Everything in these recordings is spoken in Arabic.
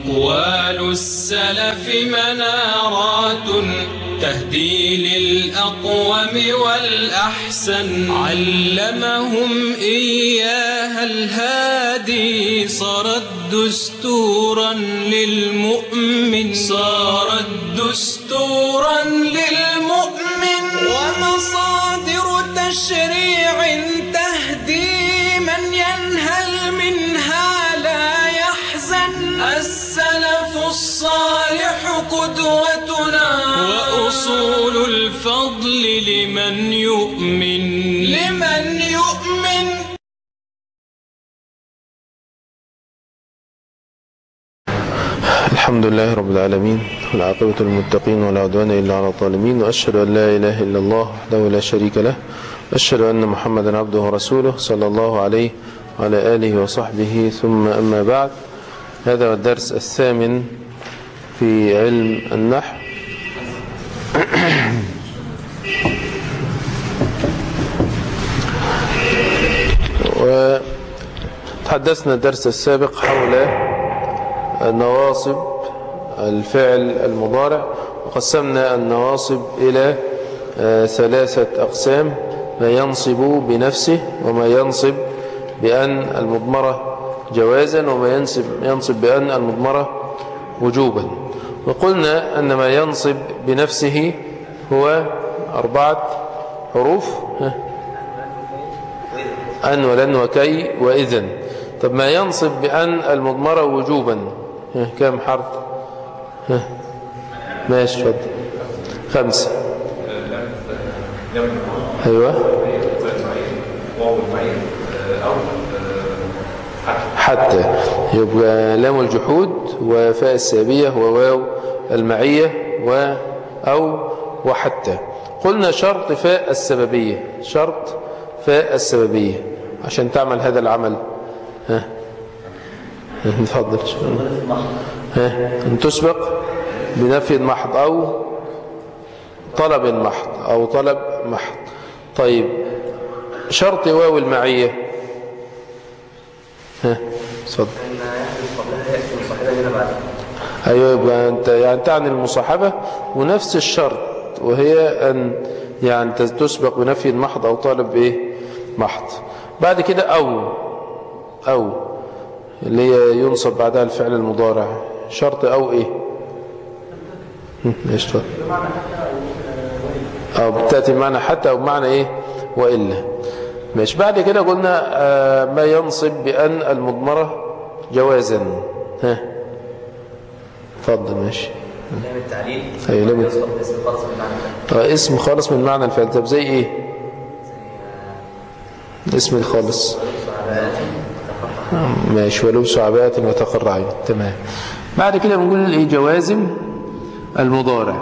أقوال السلف منارات تهدي للأقوم والأحسن علمهم إياها الهادي صارت دستورا للمؤمن ومصادر تشريع تهدي من ينهل منها لا يحزن السلف الصالح قدوتنا وأصول الفضل لمن يؤمن الحمد لله رب العالمين والعاقبة للمتقين ولا عدوان إلا على الظالمين وأشهد أن لا إله إلا الله وحده لا شريك له وأشهد أن محمدا عبده ورسوله صلى الله عليه وعلى آله وصحبه ثم أما بعد. هذا هو الدرس الثامن في علم النحو. وتحدثنا الدرس السابق حول نواصب الفعل المضارع، وقسمنا النواصب إلى ثلاثة أقسام: ما ينصب بنفسه، وما ينصب بأن المضمرة جوازا، وما ينصب بأن المضمرة وجوبا. وقلنا أن ما ينصب بنفسه هو 4 حروف: أن ولن وكي وإذن. طب ما ينصب بأن المضمرة وجوبا كم حرف؟ ماشي، اتفضل. 5. ايوه، حتى يبقى لام الجحود وفاء السابية وواو المعية أو وحتى. قلنا شرط فاء السببية عشان تعمل هذا العمل. نفضل أن تسبق بنفي محض أو طلب محض. طيب، شرط واو المعية. صدق. أيوة، يبقى أنت يعني تعني المصاحبة، ونفس الشرط وهي أن يعني تسبق بنفي محض أو طلب محض. بعد كده أو اللي هي ينصب بعدها الفعل المضارع. شرط أو ايش تفضل؟ أو بتأتي بمعنى حتى أو بمعنى وإلا. ماشي. بعد كده قلنا ما ينصب بأن المضمرة جوازا. اتفضل. ماشي. لام التعليل. أيوة، يصب اسم خالص من معنى اسم خالص من معنى الفعل. طب زي اسم الخالص. ماشي. ولبس عباءة وتقرعين. تمام. بعد كده بنقول جوازم المضارع،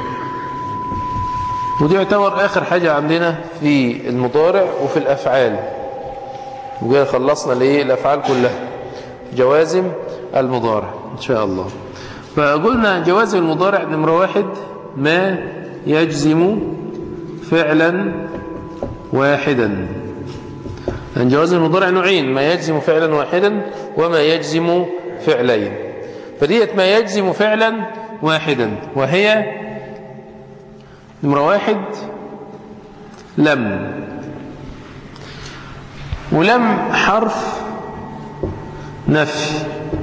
ودي يعتبر آخر حاجة عندنا في المضارع وفي الأفعال. وكده خلصنا الأفعال كلها. جوازم المضارع إن شاء الله. فقلنا جوازم المضارع نمرة 1: ما يجزم فعلا واحدا. يعني جوازم المضارع نوعين: ما يجزم فعلا واحدا وما يجزم فعلين. فديت ما يجزم فعلا واحدا، وهي نمرة 1 لم. ولم حرف نفي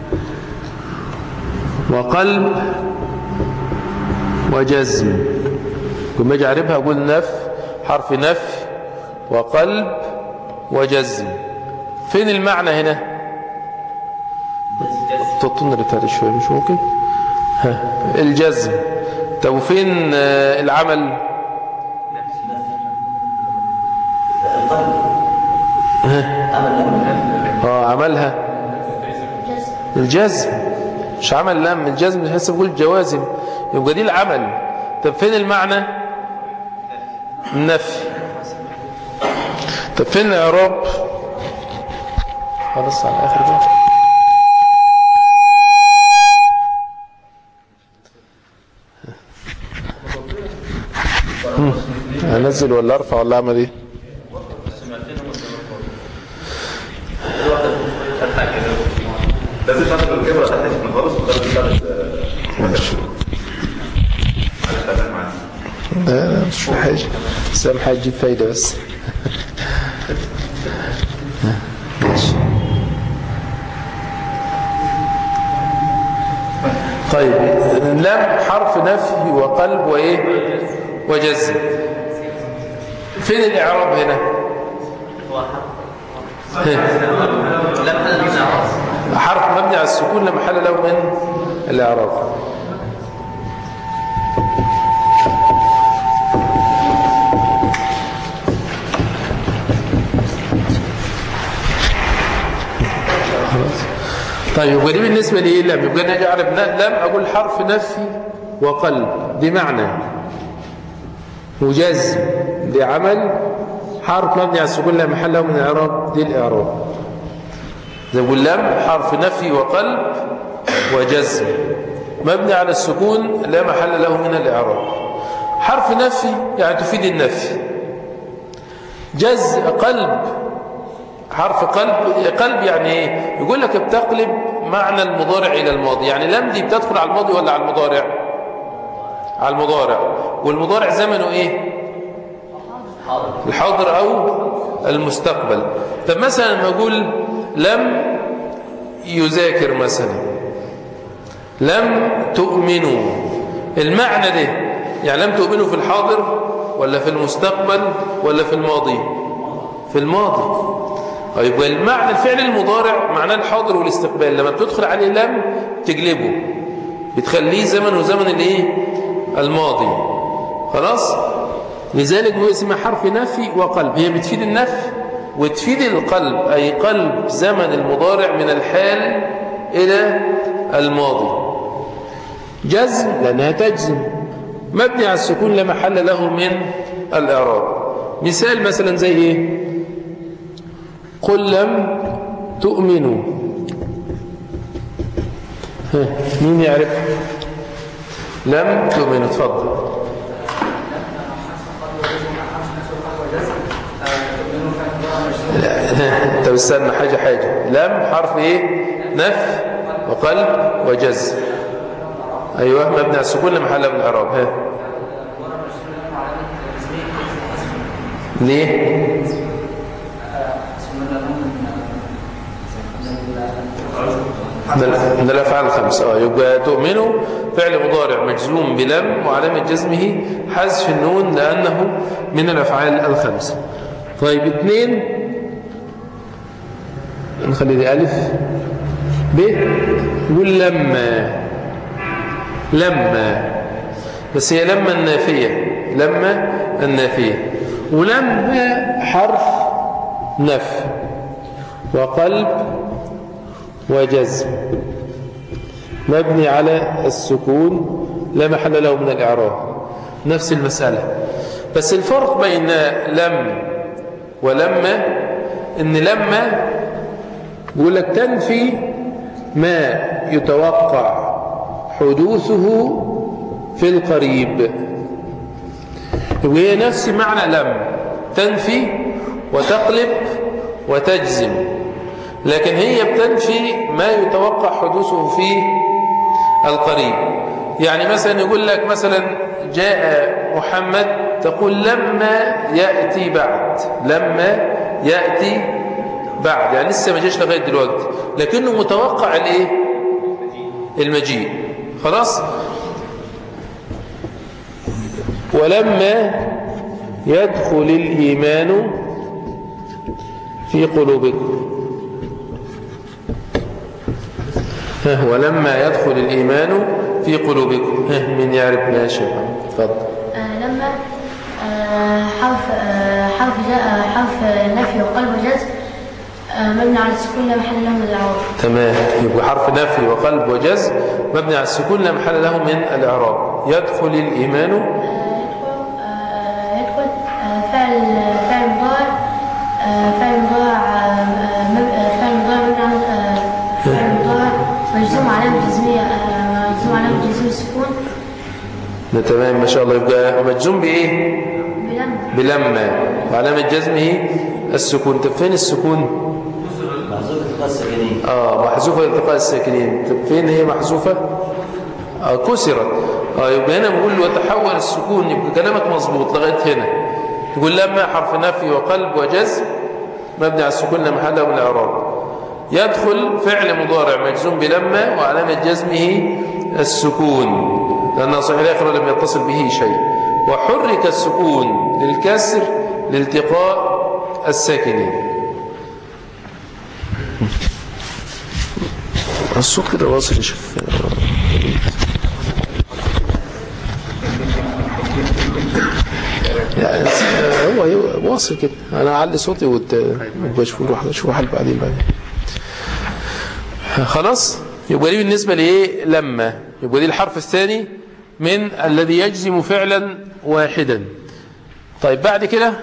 وقلب وجزم. كما اجي اعربها اقول حرف نفي وقلب وجزم. فين المعنى هنا؟ تطن رتالي شوية، مش ممكن؟ الجزم. طب وفين العمل؟ عملها الجزم، مش عمل لم. الجزم لسه بقول جوازم، يبقى دي العمل. طب فين المعنى؟ النفي. طب فين الإعراب؟ خلاص على الآخر بقى. انزل ولا ارفع ولا اعمل ايه؟ لازم تعمل الكاميرا تحت خالص. سامحة تجيب فايدة بس. ماشي. طيب لم حرف نفي وقلب وإيه وجزم. فين الإعراب هنا؟ حرف مبني على السكون لا محل له من الإعراب. طيب ودي بالنسبة لإيه لم؟ يبقى أنا أعرف لم أقول حرف نفي وقلب دي معنى وجزم دي عمل. حرف مبني على السكون لا محل له من الإعراب دي الإعراب. زي بقول لم حرف نفي وقلب وجزم مبني على السكون لا محل له من الإعراب. حرف نفي يعني تفيد النفي. قلب حرف قلب يعني ايه؟ يقول لك بتقلب معنى المضارع الى الماضي. يعني لم دي بتدخل على الماضي ولا على المضارع؟ على المضارع. والمضارع زمنه ايه؟ الحاضر او المستقبل. طب مثلا لما اقول لم يذاكر مثلا لم تؤمنوا المعنى ده يعني لم تؤمنوا في الحاضر ولا في المستقبل ولا في الماضي؟ في الماضي. يبقى المعنى الفعل المضارع معناه الحاضر والاستقبال. لما بتدخل عليه لم تقلبه بتخليه زمن وزمن الايه الماضي. خلاص. لذلك هو اسمها حرف نفي وقلب. هي بتفيد النفي وتفيد القلب أي قلب زمن المضارع من الحال إلى الماضي. جزم لأنها تجزم مبني على السكون لا محل له من الإعراب. مثال مثلا زي ايه؟ قل لم تؤمنوا. مين يعرف؟ لم تؤمنوا تفضل. لا طب استنى حاجة لم حرف ايه؟ نفي وقلب وجزم. ايوه مبني على السكون لمحل من الاعراب. ليه؟ من الافعال الخمسه. يبقى تؤمنوا فعل مضارع مجزوم بلم وعلامه جزمه حذف النون لانه من الافعال الخمسه. طيب اثنين نخلي دي الف ب. يقول لما بس هي لما النافيه ولما حرف نفي وقلب وجزم مبني على السكون لا محل له من الإعراب. نفس المسألة بس الفرق بين لم ولما إن لما يقول لك تنفي ما يتوقع حدوثه في القريب. وهي نفس معنى لم تنفي وتقلب وتجزم لكن هي بتنفي ما يتوقع حدوثه في القريب. يعني مثلا يقول لك مثلا جاء محمد تقول لما يأتي بعد يعني لسه ما جاش لغاية دلوقتي لكنه متوقع الايه المجيء. خلاص. ولما يدخل الإيمان في قلوبكم. ولما يدخل الإيمان في قلوبكم. من يعرف ما شيء؟ تفضل. لما حرف نفي وقلب وجزم مبني على السكون لا محل له من الإعراب. تمام. يبقى حرف نفي وقلب وجزم مبني على السكون لا محل له من الإعراب. يدخل الإيمان يدخل فعل مضارع مجزوم علامة جزم السكون. تمام ما شاء الله. يبقى مجزوم بإيه؟ بلما وعلامة جزمه السكون. طب فين السكون؟ محذوفة التقاء الساكنين. محذوفة التقاء الساكنين. طب فين هي محذوفة؟ كسرت. يبقى هنا بقول وتحول السكون، يبقى كلامك مظبوط لغايه هنا. تقول لما حرف نفي وقلب وجزم مبني على السكون لا محل له من الاعراب. يدخل فعل مضارع مجزوم بلما وعلامه جزمه السكون لأنه صحيح الآخر لم يتصل به شيء. وحرك السكون للكسر لالتقاء الساكنين. الصوت كده واصل يا شيخ. يعني هو واصل كده. أنا أعلي صوتي وشوف حل بعدين. خلاص. يبقى دي بالنسبة لإيه؟ لما. يبقى دي الحرف الثاني من الذي يجزم فعلا واحدا. طيب بعد كده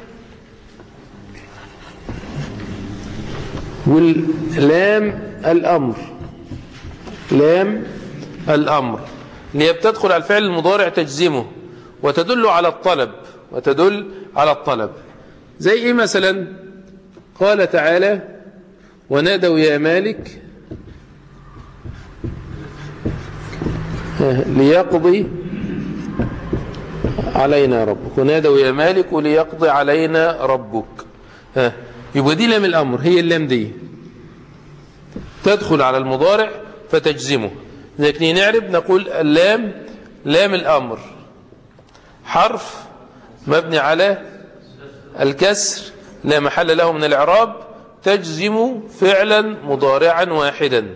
واللام الأمر. لام الأمر اللي هي بتدخل على الفعل المضارع تجزمه وتدل على الطلب. زي إيه مثلا؟ قال تعالى ونادوا يا مالك ليقضي علينا ربك. ونادوا يا مالك وليقضي علينا ربك. يبقى دي لام الأمر، هي اللام دي تدخل على المضارع فتجزمه. لكن نعرف نقول اللام لام الأمر حرف مبني على الكسر لا محل له من الإعراب تجزم فعلا مضارعا واحدا.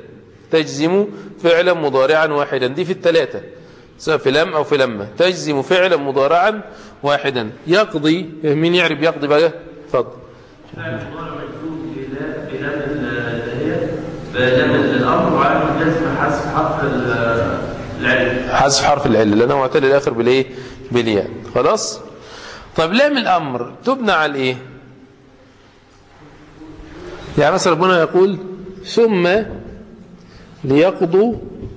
دي في الثلاثة سواء في لم أو في لما. تجزم فعلا مضارعا واحدا. يقضي، مين يعرف يقضي بقى؟ اتفضل. فعل مضارع مجزوم بلام الأمر وعلامة الجزم حذف حرف العلة لأنه معتل الآخر بالإيه؟ بالياء. خلاص. طيب لام الأمر تبنى على الإيه؟ يعني مثلا ربنا يقول ثم ليقضوا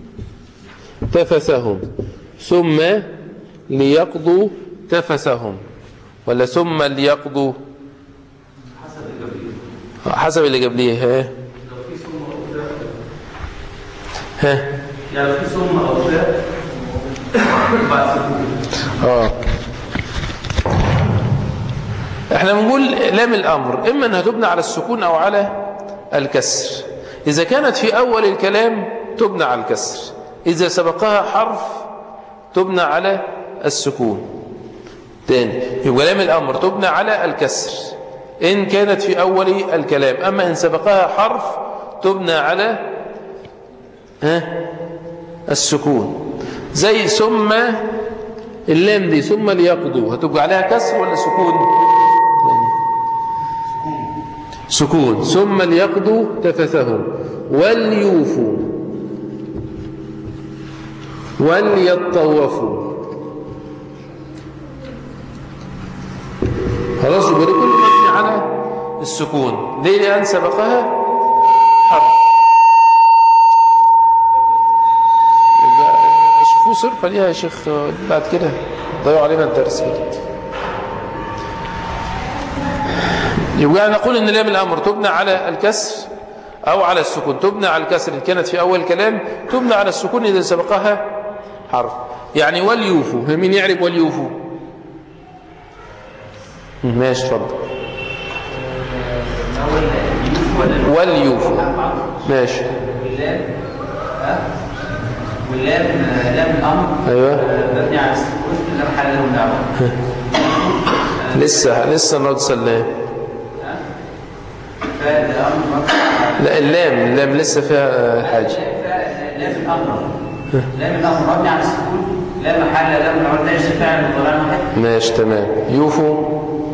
تفثهم ولا ثم ليقضوا حسب اللي قبليه. يعني في ثم أو فاء بعد سكون. احنا بنقول لام الأمر إما أنها تبنى على السكون أو على الكسر. إذا كانت في أول الكلام تبنى على الكسر، إذا سبقها حرف تبنى على السكون. تاني يبقى لام الأمر تبنى على الكسر إن كانت في أول الكلام، أما إن سبقها حرف تبنى على السكون. زي ثم اللام دي ثم ليقضوا هتبقى عليها كسر ولا سكون؟ سكون. ثم ليقضوا تفثهم وليوفوا وليطوفوا. خلاص. يبقى كل مبني على السكون. ليه؟ لأن سبقها حرف. شوفوا صرفة ليها يا شيخ بعد كده ضيعوا علينا الدرس كده. يبقى نقول ان لام الامر تبنى على الكسر او على السكون. تبنى على الكسر ان كانت في اول الكلام، تبنى على السكون اذا سبقها حرف. يعني وليوفوا. مين يعرف وليوفوا؟ ماشي اتفضل. وليوفوا ماشي. واللام لام الامر ايوه مبني على السكون لا محل له من الاعراب. لسه النهارده سلام. لا اللام لسه فيها حاجه. لام الامر مبني على السكون لا محل له من الاعراب. ده فعل مضارع واحد. ماشي تمام. يوفوا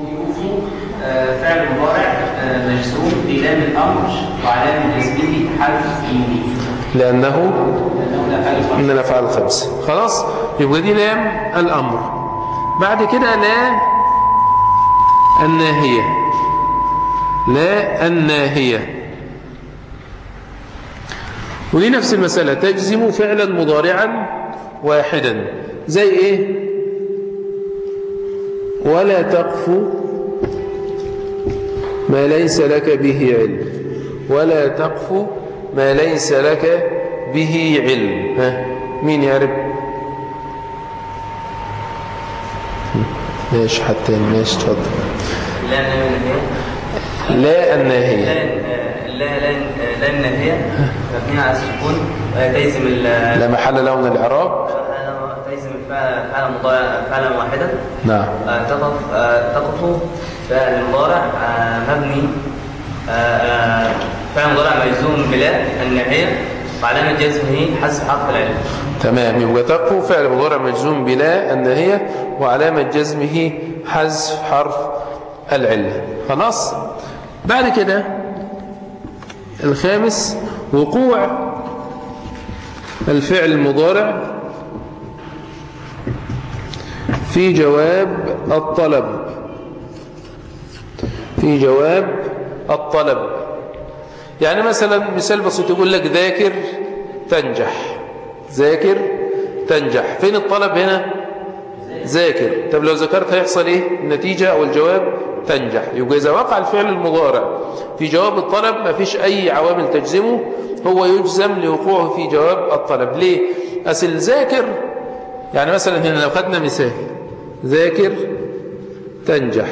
فعل مضارع مجزوم بلام الامر وعلامه جزمه حرف النون لانه من الافعال الخمسه. خلاص. يبقى دي لام الامر. بعد كده لا الناهيه. ودي نفس المساله تجزم فعلا مضارعا واحدا. زي ايه؟ ولا تقف ما ليس لك به علم. ولا تقف ما ليس لك به علم. مين يعرف؟ ماشي حتى ماشي اتفضل. لا النهية. لا الناهية. لا النهية مبنية على السكون تلزم لا محل له من الإعراب. تلزم فعلا مضارع فعلا واحدا. نعم. تقف فعل مضارع مبني فعل مضارع مجزوم بلا النهية وعلامة جزمه حذف حرف العلة. تمام. يبقى تقف فعل مضارع مجزوم بلا الناهية وعلامة جزمه حذف حرف العلة. خلاص. بعد كده الخامس وقوع الفعل المضارع في جواب الطلب. في جواب الطلب يعني مثلا مثال بسيط يقول لك ذاكر تنجح. ذاكر تنجح. فين الطلب هنا؟ ذاكر. طب لو ذكرت هيحصل ايه النتيجة او الجواب؟ تنجح. يبقى إذا وقع الفعل المضارع في جواب الطلب ما فيش أي عوامل تجزمه، هو يجزم لوقوعه في جواب الطلب. ليه؟ أصل ذاكر يعني مثلا هنا لو خدنا مثال ذاكر تنجح.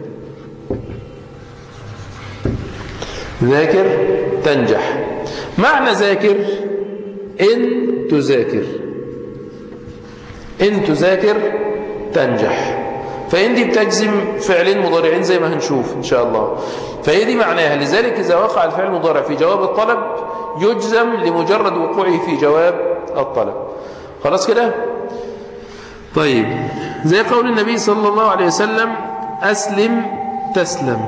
ذاكر تنجح. معنى ذاكر إن تذاكر. إن تذاكر تنجح. فإن دي بتجزم فعلين مضارعين زي ما هنشوف إن شاء الله. فهي دي معناها. لذلك إذا وقع الفعل المضارع في جواب الطلب يجزم لمجرد وقوعه في جواب الطلب. خلاص كده؟ طيب زي قول النبي صلى الله عليه وسلم أسلم تسلم.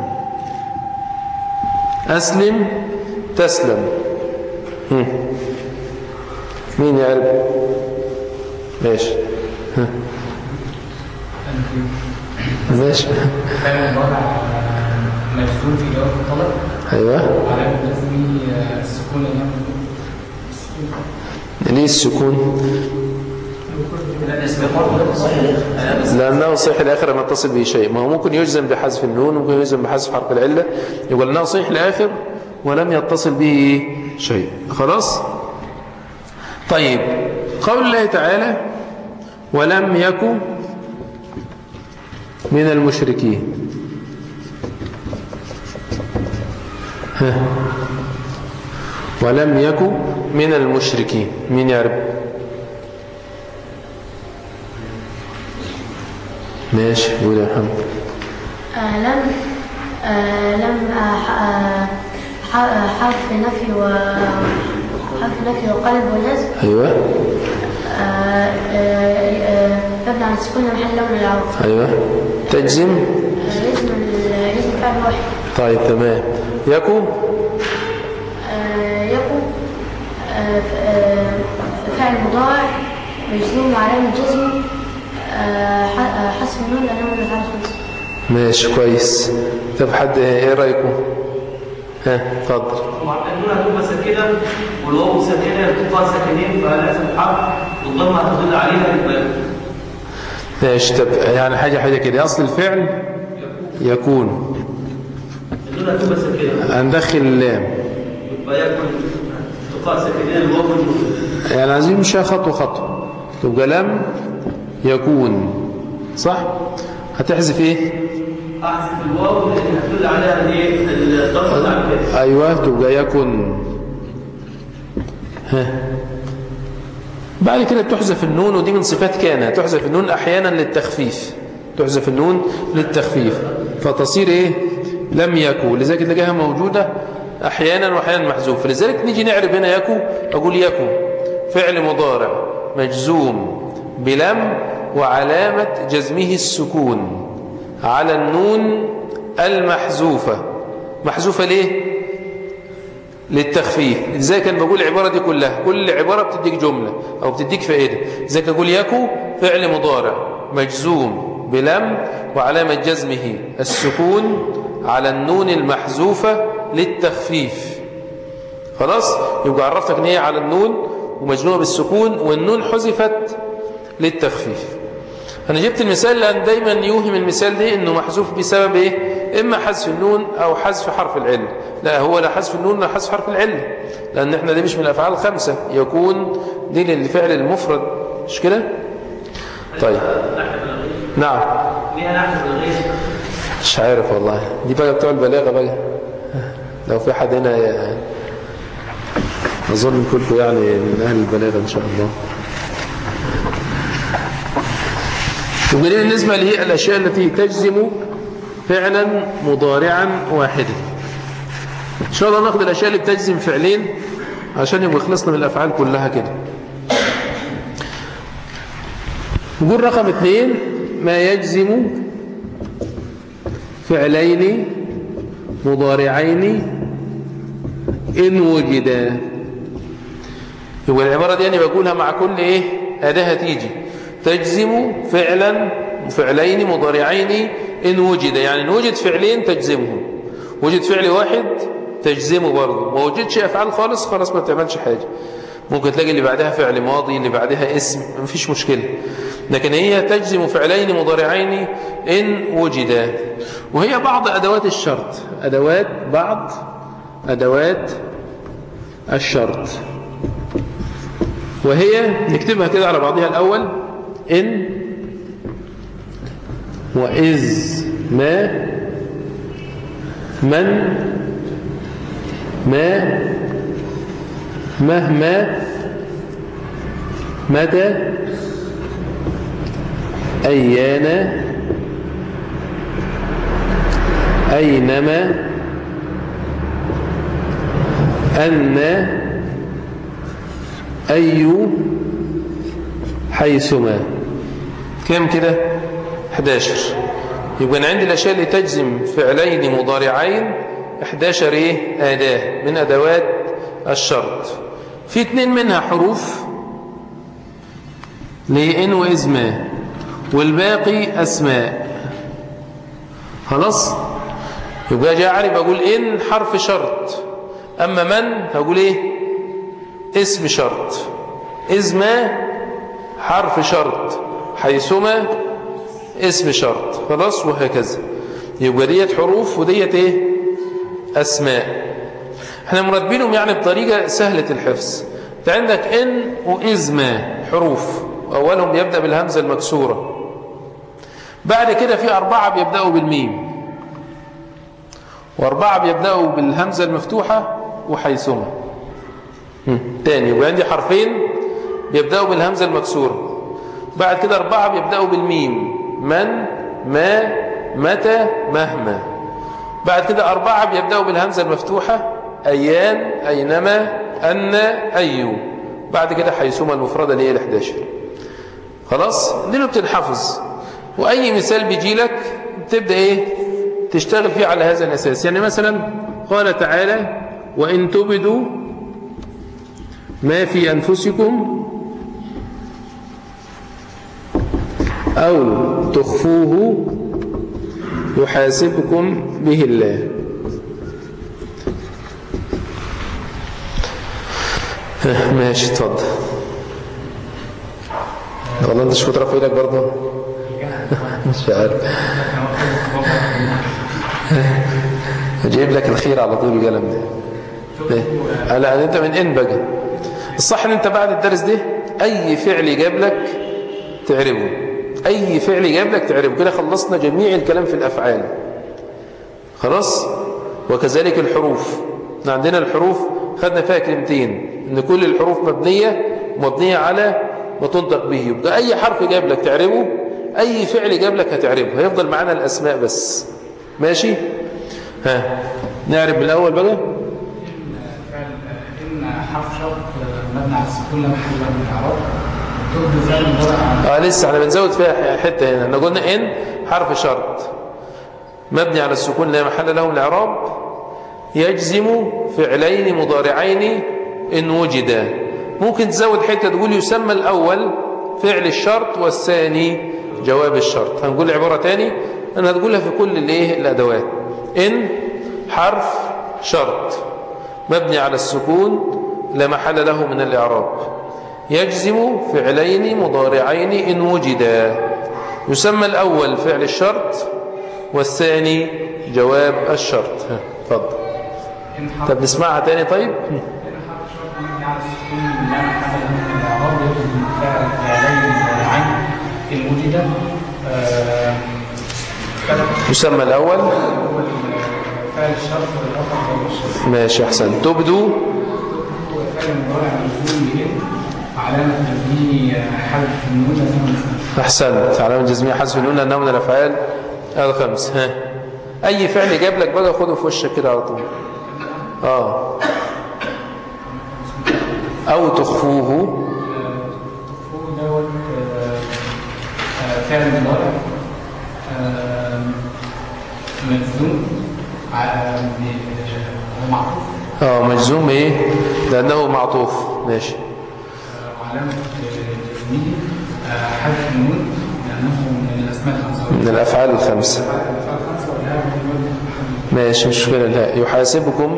أسلم تسلم. مين يعرف؟ ماشي. ماشي. فعل مضارع مجزوم في جواب الطلب. ايوه. وعلامة جزمه السكون. ليه السكون؟ لأنه صحيح الآخر ما يتصل به شيء. ما هو ممكن يجزم بحذف النون وممكن يجزم بحذف حرف العلة. يقول لأنه صحيح الآخر ولم يتصل به شيء. خلاص. طيب قول الله تعالى ولم يكن من المشركين. ولم يكن من المشركين. مين يعرف؟ ماشي قول يا محمد. لم حرف نفي وقلب وجزم. ايوه. مبني على السكون محل له من الإعراب. ايوه. تجزم يجزم فعل واحد. طيب تمام. يكن فعل مضارع مجزوم وعلامة جزمه حذف النون لأنه من الأفعال الخمسة. ماشي كويس. طب حد ايه رايكم؟ اتفضل. النون هتبقى ساكنه والواو ساكنه ارتقاء ساكنين فلازم الحرف والضمه هتدل عليها يبقى ماشي. طب يعني حاجه كده اصل الفعل يكون. النون هتبقى ساكنه هندخل اللام يبقى يكون ارتقاء ساكنين الواو يعني عايزين نمشيها خطوه. تبقى لم يكون صح. هتحذف ايه؟ احذف الواو لان هتدل عليها ايه الضمه اللي على كده. ايوه تبقى يكن. بعد كده بتحذف النون ودي من صفات كان. تحذف النون احيانا للتخفيف. تحذف النون للتخفيف فتصير ايه؟ لم يكن. لذلك تلاقيها موجوده احيانا واحيانا محذوف. لذلك نيجي نعرف هنا يكن. اقول يكن فعل مضارع مجزوم بلم وعلامة جزمه السكون على النون المحذوفة. محذوفة ليه؟ للتخفيف. ازاي كان بقول العبارة دي كلها؟ كل عبارة بتديك جملة أو بتديك فائدة. ازاي كان بقول يكو فعل مضارع مجزوم بلم وعلامة جزمه السكون على النون المحذوفة للتخفيف. خلاص؟ يبقى عرفتك ان هي على النون ومجزومة بالسكون والنون حذفت للتخفيف. أنا جبت المثال لأن دايما يوهم المثال ده إنه محذوف بسبب إيه؟ إما حذف النون أو حذف حرف العلة. لا، هو لا حذف النون ولا حذف حرف العلة، لأن احنا دي مش من الأفعال الخمسة، يكون دي للفعل المفرد، مش كده؟ طيب نعم. ليه أنا أحذف الغير؟ مش عارف والله، دي بقى بتوع البلاغة بقى. لو في حد هنا يعني أظن كلكم يعني من أهل البلاغة إن شاء الله. ومن بالنسبة لي الأشياء التي تجزم فعلا مضارعا واحدا. إن شاء الله ناخد الأشياء اللي بتجزم فعلين عشان يبقى خلصنا من الأفعال كلها كده. نقول رقم 2 ما يجزم فعلين مضارعين إن وجدا. يبقى العبارة دي أنا بقولها مع كل أداة هتيجي تجزم فعلا فعلين مضارعين إن وجد، يعني إن وجد فعلين تجزمهم، وجد فعل واحد تجزمه برضه، ما وجدش أفعال خالص ما بتعملش حاجة. ممكن تلاقي اللي بعدها فعل ماضي، اللي بعدها اسم، ما فيش مشكلة، لكن هي تجزم فعلين مضارعين إن وجدا. وهي بعض أدوات الشرط، بعض أدوات الشرط، وهي نكتبها كده على بعضها الأول: إن وإذ ما من ما مهما متى أيان أينما أن أي حيثما. كم كده؟ 11. يبقى عندي الأشياء اللي تجزم فعلين مضارعين 11 أداة من أدوات الشرط. في 2 منها حروف لإن وإذ ما، والباقي أسماء. خلاص؟ يبقى جاء عارف أقول إن حرف شرط، أما من هقول اسم شرط، إذ ما حرف شرط، حيثما اسم شرط. خلاص؟ وهكذا. يبقى ديت حروف وديت أسماء. احنا مرتبينهم يعني بطريقة سهلة الحفظ. انت عندك إن وإذ ما حروف، أولهم بيبدأ بالهمزة المكسورة، بعد كده في 4 بيبدأوا بالميم، و4 بيبدأوا بالهمزة المفتوحة وحيثما. تاني، يبقى عندي حرفين بيبدأوا بالهمزة المكسورة، بعد كده 4 بيبدأوا بالميم: من ما متى مهما، بعد كده 4 بيبدأوا بالهمزة المفتوحة: أيان أينما أن أيو، بعد كده حيثما المفردة اللي هي 11. خلاص؟ دي اللي بتنحفظ، وأي مثال بيجي لك تبدأ تشتغل فيه على هذا الأساس. يعني مثلا قال تعالى: وإن تبدوا ما في أنفسكم أو تخفوه يحاسبكم به الله. ماشي، اتفضل. والله انت شو ترفع ايدك برضه؟ مش عارف. اجيب لك الخير على طول القلم ده. لا، انت من ان بقى. الصح ان انت بعد الدرس ده اي فعل جاب لك تعربه، اي فعل جاب لك تعربه. كده خلصنا جميع الكلام في الافعال. خلاص؟ وكذلك الحروف، عندنا الحروف خدنا فيها كلمتين، ان كل الحروف مبنية على ما تنطق به. يبقى اي حرف جاب لك تعربه، اي فعل جاب لك هتعربه. هيفضل معانا الاسماء بس. ماشي؟ نعرب بالاول بقى. إن حرف شرط مبني على السكون لا محل له من الإعراب. تبدو فعل مضارع. لسه احنا بنزود فيها حته هنا. احنا قلنا ان حرف شرط مبني على السكون لا محل له من الإعراب، يجزم فعلين مضارعين إن وجدا. ممكن تزود حته تقول يسمى الأول فعل الشرط والثاني جواب الشرط. هنقول عبارة تاني أنا هتقولها في كل الأدوات. إن حرف شرط مبني على السكون لا محل له من الإعراب، يجزم فعلين مضارعين إن وجدا. يسمى الأول فعل الشرط والثاني جواب الشرط. اتفضل. طب نسمعها تاني طيب. إن حرف شرط مبني على السكون لا محل له من الإعراب يجوز من فعلين مضارعين إن وجد يسمى الأول فعل الشرط والآخر جواب الشرط. ماشي أحسن. تبدو فعل مضارع مجزوم به علامة تسميه حذف النون لازم. أحسنت. علامة جزمية حذف النون لأنه من الأفعال الخمس. أي فعل جاب لك بقى خده في وشك كده على طول. أو تخفوه دوت فعل مضارع مجزوم هو معطوف. مجزوم إيه؟ لأنه معطوف. ماشي. وعلامة جزمه حذف النون لأنه من الأسماء الخمسة. من الأفعال الخمسة. ماشي مش مشكلة. لا يحاسبكم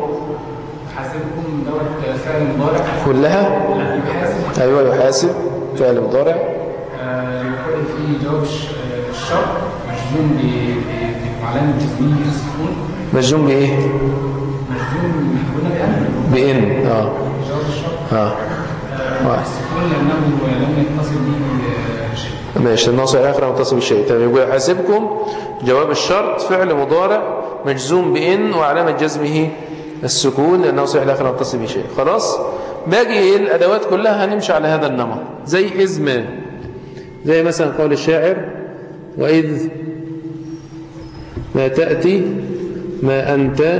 دوت فعل مضارع كلها. يحاسب. أيوة يحاسب فعل مضارع يقول فيه جواب الشرط مجزوم بعلامة جزمه السكون. مجزوم بإيه؟ مجزوم بإن. جواب الشرط السكون لأنه لم يتصل به شيء. ماشي. الناصع الآخر متصل بالشيء. طيب يقول يحاسبكم جواب الشرط فعل مضارع مجزوم بإن وعلامة جزمه السكون لأنه صحيح الآخر متصل بشيء. خلاص. باقي الأدوات كلها هنمشي على هذا النمط زي إذ ما، زي مثلا قول الشاعر وإذ ما تأتي ما أنت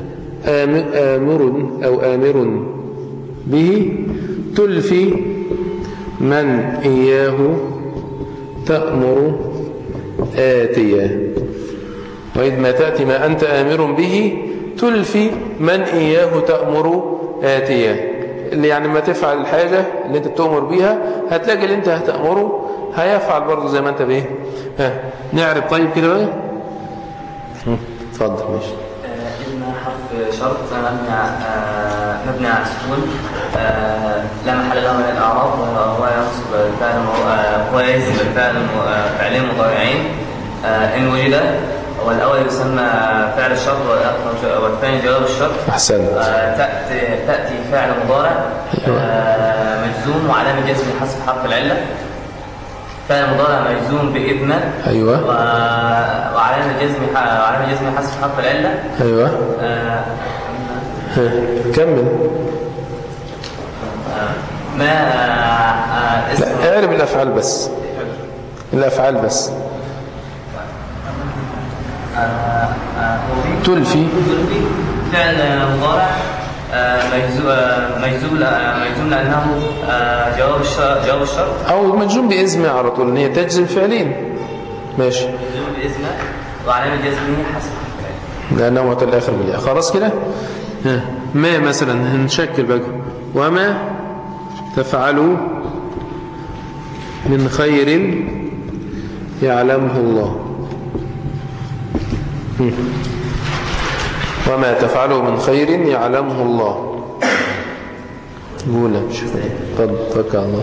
آمر أو آمر به تلفي من إياه تأمر آتيا. وإذ ما تأتي ما أنت آمر به تلفي من إياه تأمر آتيا. اللي يعني ما تفعل الحاجة اللي انت بتأمر بيها هتلاقي اللي انت هتأمره هيفعل برضه زي ما انت بيه. نعرف طيب كده بقى. اتفضل. ماشي. إن حرف شرط مبني على السكون لا محل له من الأعراب وهو ينصب الفعل ويجزم فعلين مضارعين إن وجد. والأول يسمى فعل الشرط والثاني جواب الشرط. أحسنت. تأتي فعل مضارع مجزوم وعلامة جزمه حذف حرف العلة. فعل مضارع مجزوم بإذن. أيوة. وعلامة جزمه حذف حرف العلة. أيوة. كمل. ما لا اعرف الأفعال بس. الأفعال بس. تلفي فعل مضارع مجزوم لأنه جواب الشرط أو مجزوم بإذن على طول إن هي تجزم فعلين. ماشي. مجزوم بإذن وعلامة جزمه حسب لأنه معطى الآخر بالياء. خلاص كده. ما مثلا هنشكل بقى وما تفعلوا من خير يعلمه الله. وما تفعلوا من خير يعلمه الله. قول شوف. طبق الله.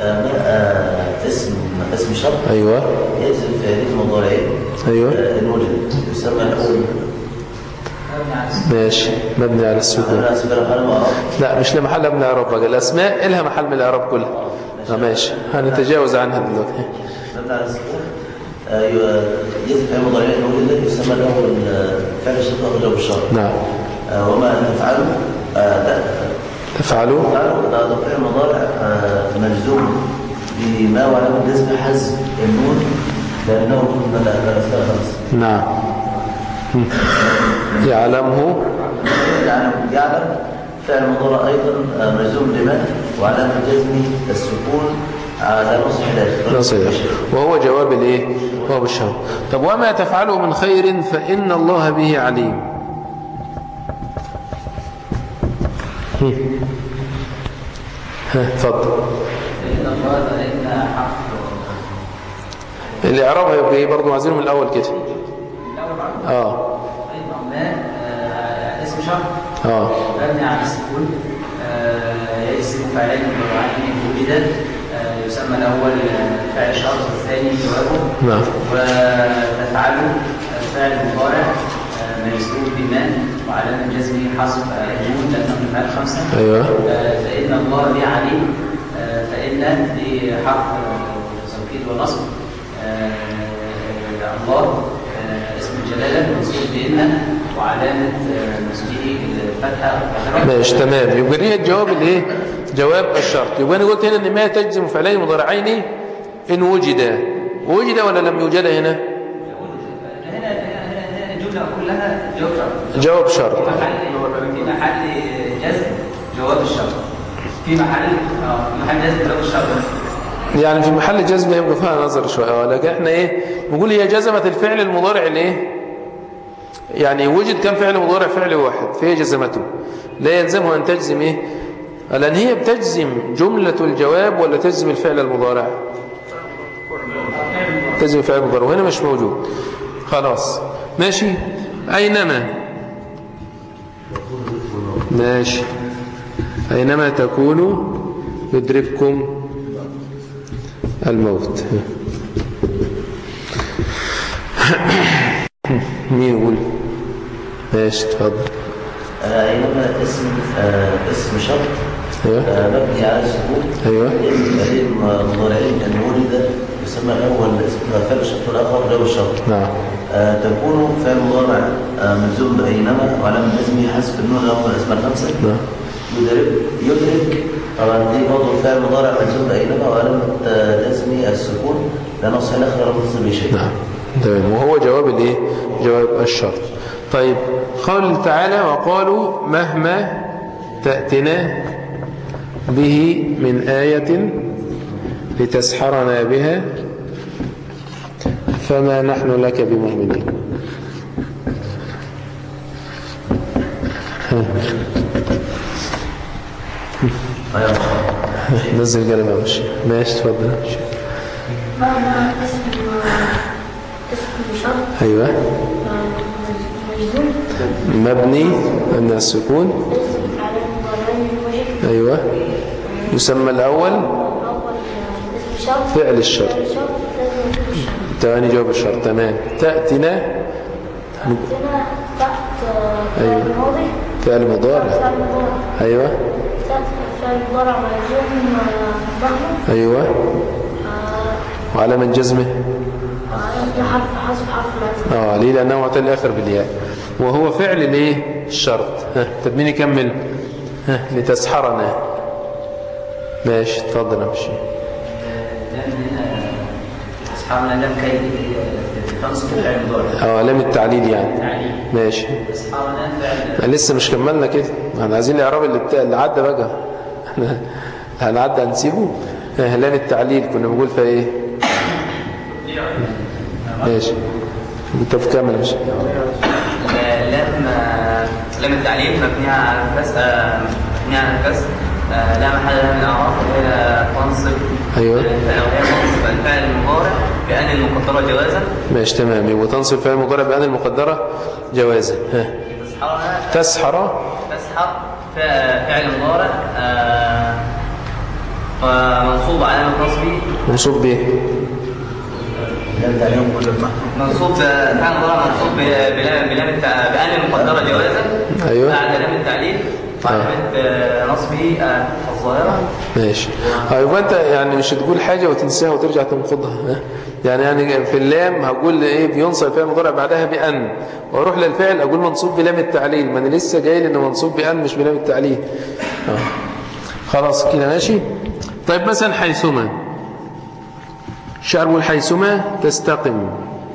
اسم شرط. ايوه. يجزم فعلين مضارعين. ايوه. الوجد يسمى الاول. ماشي. مبني على السكون. لا مش لمحل من الاعراب بقى. الاسماء لها محل من الاعراب كلها. ماشي. هنتجاوز عنها دلوقتي. مبني على السكون. يجزم فعل مضارعين الوجد يسمى الاول فعل الشرط او جواب الشرط. نعم. وما تفعلوا ده فعل مضارع مجزوم بما وعلامة جزم حذف النون لأنه من الأسماء الخمسة. نعم. يعلمه. يعلم فعل مضارع أيضا مجزوم بما وعلامة جزمه السكون على نصح داخل. وهو جواب الايه؟ جواب الشرط. طب وما تفعلوا من خير فإن الله به عليم. اتفضل. الاعراب هيبقى ايه برضه؟ عايزينه من الاول كده. اسم شرط مبني على السكون يجزم فعلين مضارعين وجدا يسمى الاول فعل شرط والثاني جوابه. نعم. وتفعلوا فعل مضارع مجزوم بمن وعلامة جزمه حذف النون لأنه من الأفعال الخمسة. أيوه. فإن الله دي عليم، فإن دي حرف توكيد ونصب. الله اسم الجلالة منصوب بإن وعلامة نصبه الفتحة. ماشي تمام. يبقى دي الجواب الايه؟ جواب الشرط. يبقى انا قلت هنا ان ما تجزم فعلين مضارعين ان وجدا. وجد ولا لم يوجد هنا؟ هنا الجملة كلها جواب شرط. جواب شرط. في محل جزم جواب الشرط. في محل جزم جواب الشرط. يعني في محل جزم يبقى فيها نظر شويه. لكن احنا ايه نقول هي جزمت الفعل المضارع الايه؟ يعني وجد كم فعل مضارع؟ فعل واحد فهي جزمته. لا يلزمه ان تجزم ايه؟ لان هي بتجزم جملة الجواب ولا تجزم الفعل المضارع؟ تجزم الفعل المضارع وهنا مش موجود. خلاص ماشي. اينما ماشي. اينما تكونوا يدرككم الموت. مين يقول؟ ماشي اتفضل. أينما اسم شرط. ايوه. مبني على السكون. ايوه. المضارعين ان ولد يسمى الاول اسم فعل الشرط والاخر جواب الشرط. نعم. تكون فعل مضارع ملزوم باينما وعلامه جزمه حذف النون الاول الاسماء الخمسه. نعم. يدرك طبعا دي برضه فعل مضارع ملزوم باينما وعلامه جزمه السكون لا نص الاخر ولا تصل بشيء. نعم تمام. وهو جواب الايه؟ جواب الشرط. طيب قال تعالى وقالوا مهما تأتنا به من آية لتسحرنا بها فما نحن لك بمؤمنين. نزل قلم يا ماشي. ماشي تفضل. اسم شرط. ايوه. مجزوم. مبني من السكون. ايوه. يسمى الاول اسم شرط. فعل الشرط. ثاني جواب الشرط. تمام. تأتنا. ايوه. فعل مضارع. ايوه. فعل مضارع مجزوم ضمه. ايوه. وعلامة جزمه حذف حرف ليه؟ لانه معتل الاخر بالياء وهو فعل الايه؟ الشرط. طب مين يكمل؟ لتسحرنا. ماشي اتفضل امشي. تسحرنا لم كي تنصب الفعل المضارع. لام التعليل يعني. ماشي. تسحرنا فعل. لسه مش كملنا كده. احنا عايزين الاعراب اللي عدى بقى. احنا هنعدى هنسيبه. لام التعليل كنا بنقول فيها ايه؟ ماشي. انت في كامل مش لام التعليل مبنية على الكسر. لا محل لها من الاعراب وهي تنصب. ايوه. وهي تنصب الفعل المضارع بأن المقدرة جوازا. ماشي تمام. يبقى تنصب الفعل المضارع بأن المقدرة جوازا. تسحر فعل مضارع منصوب علامة نصبه. منصوب به. منصوب فعل مضارع منصوب بأن المقدرة جوازا. ايوه. بعد لام التعليل وعلامة نصبه الظاهرة. ماشي. يبقى انت يعني مش تقول حاجة وتنساها وترجع تنقضها. يعني في اللام هقول ايه؟ بينصب الفعل المضارع بعدها بأن واروح للفعل اقول منصوب بلام التعليل. ما انا لسه جاي لي انه منصوب بأن مش بلام التعليل. خلاص كده ماشي. طيب مثلا حيثما شعر حيثما تستقم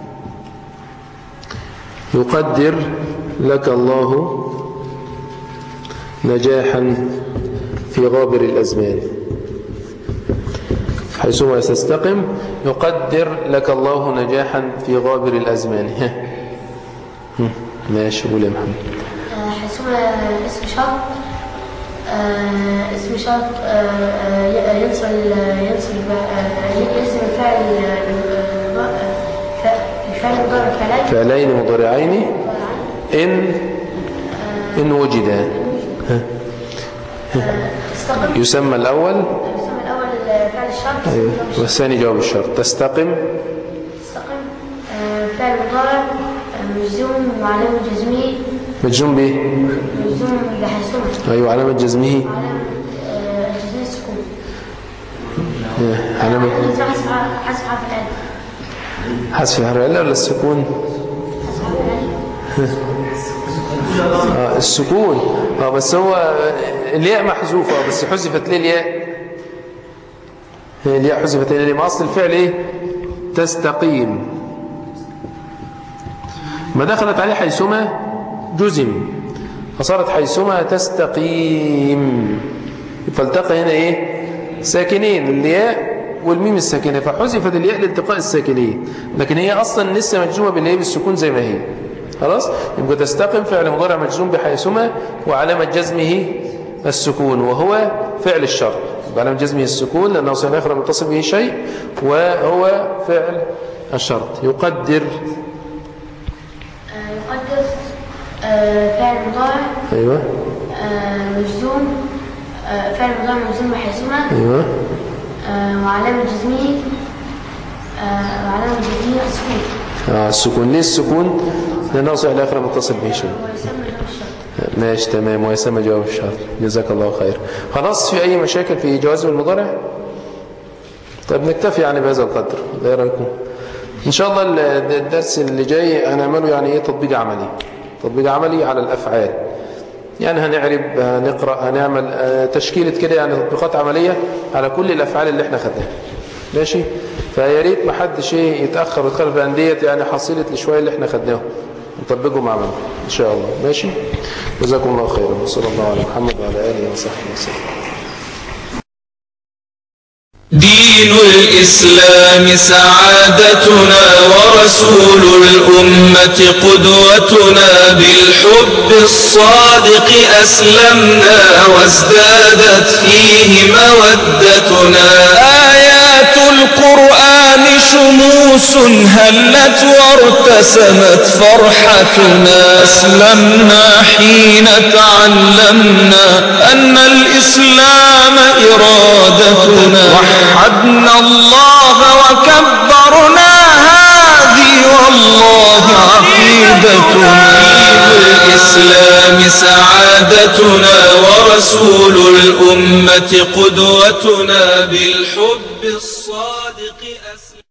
يقدر لك الله نجاحا في غابر الأزمان. حيثما تستقم يقدر لك الله نجاحا في غابر الأزمان. ماشي قول يا محمد. حيثما اسم شرط. اسم شرط ينصب الفعل فعلين مضارعين إن وجدا. يسمى الأول فعل الشرط. أيوه. والثاني جواب الشرط. تستقم فعل مضارع مجزوم وعلامة جزمه مجزوم بإيه؟ مجزوم بحيثما. أيوة علامة جزمه وعلامة جزمه السكون. علامة حذف حرف العلة. حذف حرف العلة ولا السكون؟ السكون. بس هو الياء محذوفة، بس حذفت ليه الياء؟ الياء حذفت ليه؟ ما أصل الفعل إيه؟ تستقيم. ما دخلت عليه حيثما جزم، فصارت حيثما تستقيم، فالتقى هنا إيه؟ ساكنين، الياء والميم الساكنة، فحذفت الياء لالتقاء الساكنين، لكن هي أصلا لسه مجزومة بالياء بالسكون زي ما هي. خلاص؟ يبقى تستقم فعل مضارع مجزوم بحيثما وعلامة جزمه السكون، وهو فعل الشرط. علامة جزمه السكون لأنه سيأخر متصل به شيء، وهو فعل الشرط. يقدر فعل مضارع. أيوة. مجزوم. فعل مضارع مجزوم بحيثما. أيوة. وعلامة جزمه السكون. السكون. ليه السكون؟ لأنه سيأخر متصل به شيء. ماشي تمام. ويسمى جواب الشرط. جزاك الله خير. خلاص، في أي مشاكل في جوازم المضارع؟ طيب نكتفي يعني بهذا القدر. ايه رأيكم؟ إن شاء الله الدرس اللي جاي هنعمله يعني إيه؟ تطبيق عملي. تطبيق عملي على الأفعال. يعني هنعرب، هنقرأ، هنعمل تشكيلة كده يعني تطبيقات عملية على كل الأفعال اللي احنا خدناها. ماشي؟ فيا ريت ما حدش يتأخر ويتخلف عن ديت، يعني حصيلة لشوية اللي احنا خدناهم نطبقهم عملي إن شاء الله. ماشي؟ جزاكم الله خيرا، وصلى الله على محمد وعلى آله وصحبه وسلم. دين الإسلام سعادتنا، ورسول الأمة قدوتنا، بالحب الصادق أسلمنا، وازدادت فيه مودتنا. آيات القرآن شموس هلت وارتسمت فرحتنا، أسلمنا حين تعلمنا أن الإسلام إرادتنا، وحدنا الله وكبرنا، هذه والله عقيدتنا. دين الإسلام سعادتنا، ورسول الأمة قدوتنا، بالحب الصادق أسلم.